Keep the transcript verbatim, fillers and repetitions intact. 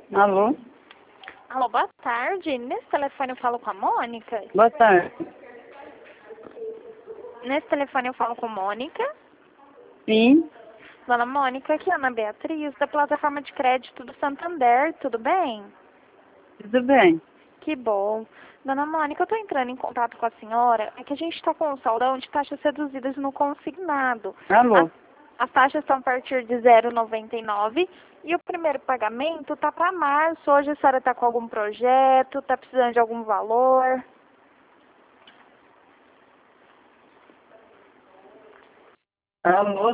Alô? Alô, boa tarde. Nesse telefone eu falo com a Mônica? Boa tarde. Nesse telefone eu falo com Mônica? Sim, Dona Mônica, aqui é a Ana Beatriz, da plataforma de crédito do Santander, tudo bem? tudo bem. Que bom. Dona Mônica, eu estou entrando em contato com a senhora, é que a gente está com um saldão de taxas reduzidas no consignado. Alô? As, as taxas estão a partir de zero vírgula noventa e nove e o primeiro pagamento está para março. Hoje a senhora está com algum projeto, está precisando de algum valor? Alô?